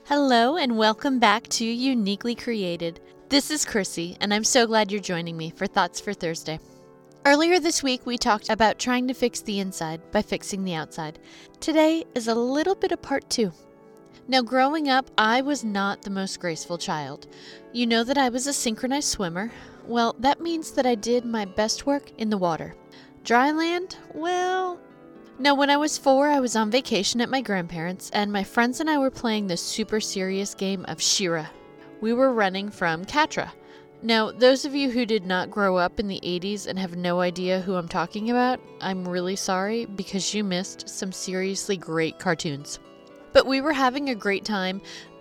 Hello and welcome back to Uniquely Created. This is Chrissy, and I'm so glad you're joining me for Thoughts for Thursday. Earlier this week, we talked about trying to fix the inside by fixing the outside. Today is a little bit of part 2. Now, growing up, I was not the most graceful child. You know that I was a synchronized swimmer. Well, that means that I did my best work in the water. Dry land? Well... Now, when I was 4, I was on vacation at my grandparents', and my friends and I were playing the super serious game of Shira. We were running from Catra. Now, those of you who did not grow up in the 80s and have no idea who I'm talking about, I'm really sorry because you missed some seriously great cartoons. But we were having a great time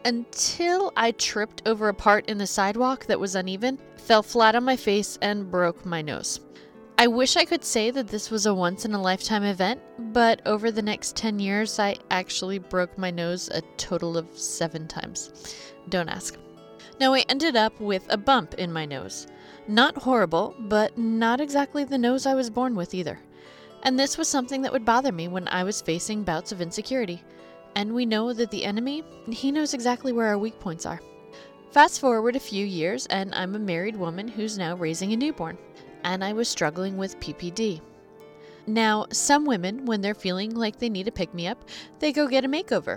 until I tripped over a part in the sidewalk that was uneven, fell flat on my face, and broke my nose. I wish I could say that this was a once-in-a-lifetime event, but over the next 10 years, I actually broke my nose a total of 7 times. Don't ask. Now, I ended up with a bump in my nose. Not horrible, but not exactly the nose I was born with either. And this was something that would bother me when I was facing bouts of insecurity. And we know that the enemy, he knows exactly where our weak points are. Fast forward a few years, and I'm a married woman who's now raising a newborn. And I was struggling with PPD. Now, some women, when they're feeling like they need a pick-me-up, they go get a makeover.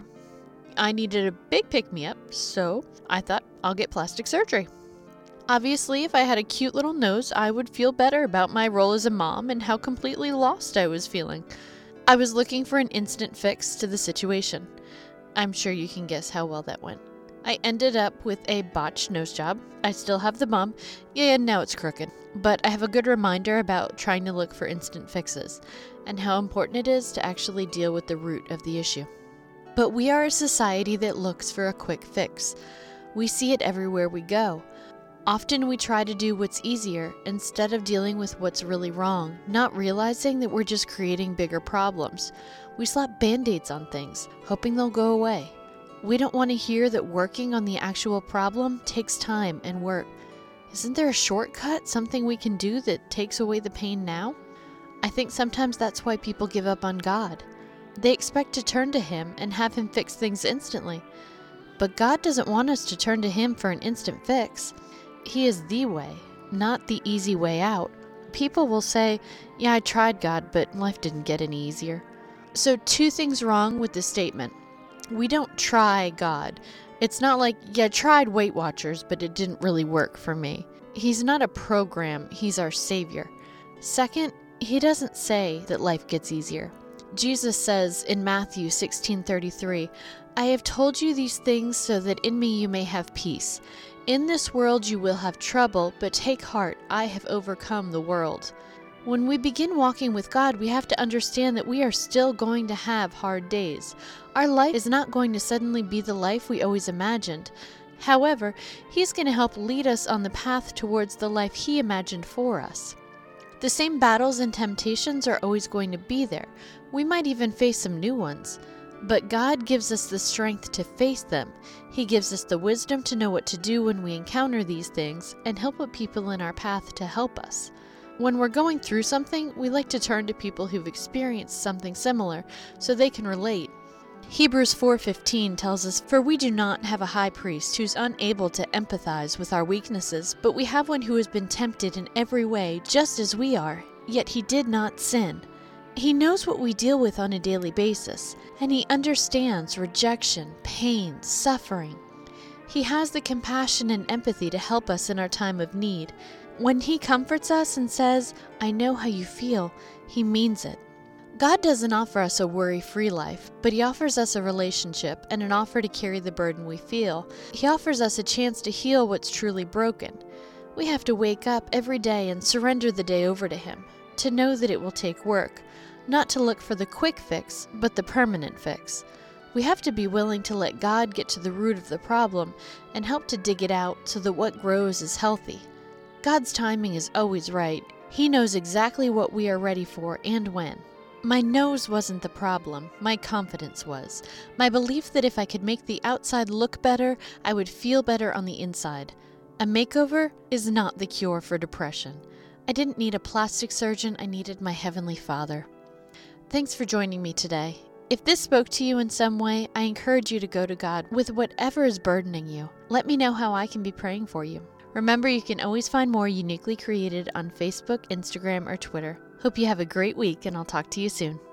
I needed a big pick-me-up, so I thought I'll get plastic surgery. Obviously, if I had a cute little nose, I would feel better about my role as a mom and how completely lost I was feeling. I was looking for an instant fix to the situation. I'm sure you can guess how well that went. I ended up with a botched nose job. I still have the bump. Yeah, now it's crooked. But I have a good reminder about trying to look for instant fixes and how important it is to actually deal with the root of the issue. But we are a society that looks for a quick fix. We see it everywhere we go. Often we try to do what's easier instead of dealing with what's really wrong, not realizing that we're just creating bigger problems. We slap band-aids on things, hoping they'll go away. We don't want to hear that working on the actual problem takes time and work. Isn't there a shortcut, something we can do that takes away the pain now? I think sometimes that's why people give up on God. They expect to turn to Him and have Him fix things instantly. But God doesn't want us to turn to Him for an instant fix. He is the way, not the easy way out. People will say, yeah, I tried God, but life didn't get any easier. So 2 things wrong with this statement. We don't try God. It's not like, yeah, I tried Weight Watchers, but it didn't really work for me. He's not a program, He's our Savior. Second, He doesn't say that life gets easier. Jesus says in Matthew 16:33, I have told you these things so that in me you may have peace. In this world you will have trouble, but take heart, I have overcome the world. When we begin walking with God, we have to understand that we are still going to have hard days. Our life is not going to suddenly be the life we always imagined. However, He's going to help lead us on the path towards the life He imagined for us. The same battles and temptations are always going to be there. We might even face some new ones. But God gives us the strength to face them. He gives us the wisdom to know what to do when we encounter these things, and He'll put people in our path to help us. When we're going through something, we like to turn to people who've experienced something similar so they can relate. Hebrews 4:15 tells us, For we do not have a high priest who's unable to empathize with our weaknesses, but we have one who has been tempted in every way, just as we are, yet He did not sin. He knows what we deal with on a daily basis, and He understands rejection, pain, suffering. He has the compassion and empathy to help us in our time of need. When He comforts us and says, I know how you feel, He means it. God doesn't offer us a worry-free life, but He offers us a relationship and an offer to carry the burden we feel. He offers us a chance to heal what's truly broken. We have to wake up every day and surrender the day over to Him, to know that it will take work, not to look for the quick fix, but the permanent fix. We have to be willing to let God get to the root of the problem and help to dig it out so that what grows is healthy. God's timing is always right. He knows exactly what we are ready for and when. My nose wasn't the problem, my confidence was. My belief that if I could make the outside look better, I would feel better on the inside. A makeover is not the cure for depression. I didn't need a plastic surgeon, I needed my Heavenly Father. Thanks for joining me today. If this spoke to you in some way, I encourage you to go to God with whatever is burdening you. Let me know how I can be praying for you. Remember, you can always find more Uniquely Created on Facebook, Instagram, or Twitter. Hope you have a great week, and I'll talk to you soon.